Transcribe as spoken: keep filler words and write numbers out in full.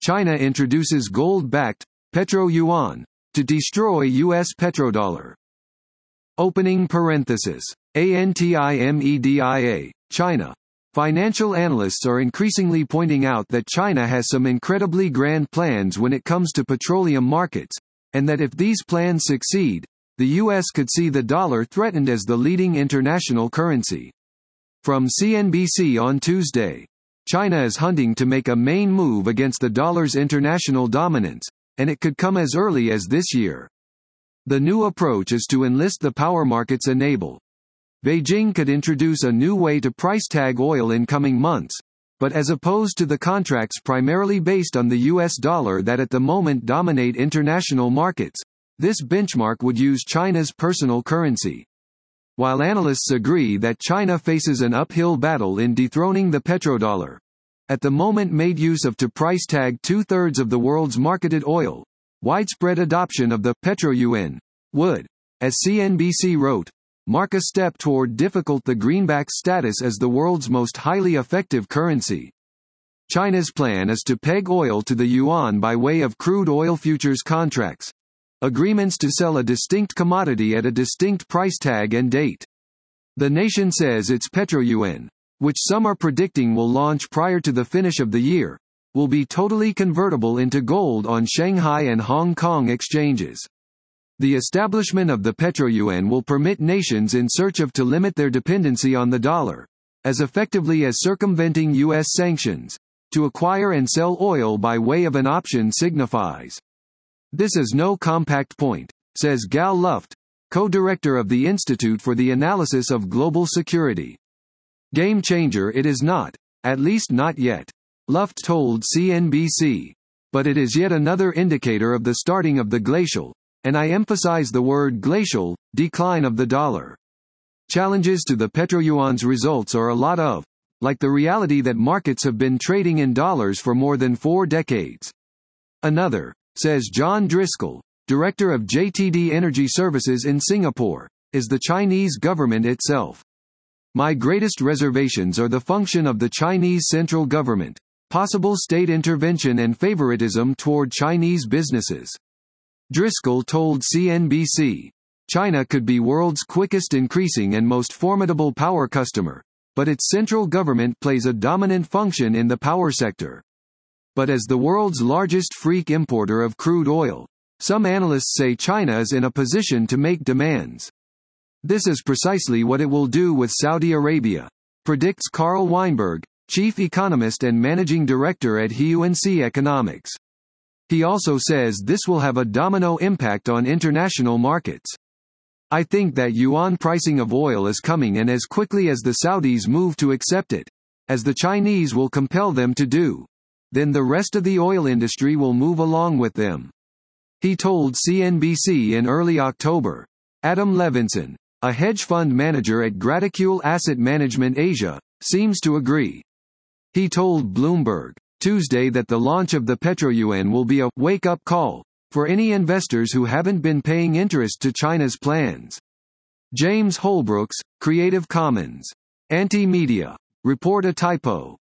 China introduces gold-backed petro-yuan to destroy U S petrodollar. Opening parenthesis. ANTIMEDIA, China. Financial analysts are increasingly pointing out that China has some incredibly grand plans when it comes to petroleum markets, and that if these plans succeed, the U S could see the dollar threatened as the leading international currency. From C N B C on Tuesday, China is hunting to make a main move against the dollar's international dominance, and it could come as early as this year. The new approach is to enlist the power markets enable. Beijing could introduce a new way to price tag oil in coming months, but as opposed to the contracts primarily based on the U S dollar that at the moment dominate international markets, this benchmark would use China's personal currency. While analysts agree that China faces an uphill battle in dethroning the petrodollar, at the moment made use of to price tag two-thirds of the world's marketed oil, widespread adoption of the petro-yuan would, as C N B C wrote, mark a step toward difficult the greenback's status as the world's most highly effective currency. China's plan is to peg oil to the yuan by way of crude oil futures contracts, agreements to sell a distinct commodity at a distinct price tag and date. The nation says its petro-yuan, which some are predicting will launch prior to the finish of the year, will be totally convertible into gold on Shanghai and Hong Kong exchanges. The establishment of the petro-yuan will permit nations in search of to limit their dependency on the dollar, as effectively as circumventing U S sanctions, to acquire and sell oil by way of an option signifies. This is no compact point, says Gal Luft, co-director of the Institute for the Analysis of Global Security. Game changer it is not, at least not yet, Luft told C N B C. But it is yet another indicator of the starting of the glacial, and I emphasize the word glacial, decline of the dollar. Challenges to the petro-yuan's results are a lot of, like the reality that markets have been trading in dollars for more than four decades. Another, says John Driscoll, director of J T D Energy Services in Singapore, is the Chinese government itself. My greatest reservations are the function of the Chinese central government, possible state intervention and favoritism toward Chinese businesses. Driscoll told C N B C, China could be world's quickest increasing and most formidable power customer, but its central government plays a dominant function in the power sector. But as the world's largest freak importer of crude oil, some analysts say China is in a position to make demands. This is precisely what it will do with Saudi Arabia, predicts Carl Weinberg, chief economist and managing director at Huanci Economics. He also says this will have a domino impact on international markets. I think that yuan pricing of oil is coming, and as quickly as the Saudis move to accept it, as the Chinese will compel them to do, then the rest of the oil industry will move along with them. He told C N B C in early October. Adam Levinson, a hedge fund manager at Graticule Asset Management Asia, seems to agree. He told Bloomberg Tuesday that the launch of the petro-yuan will be a wake-up call for any investors who haven't been paying interest to China's plans. James Holbrooks, Creative Commons. Anti-Media. Report a typo.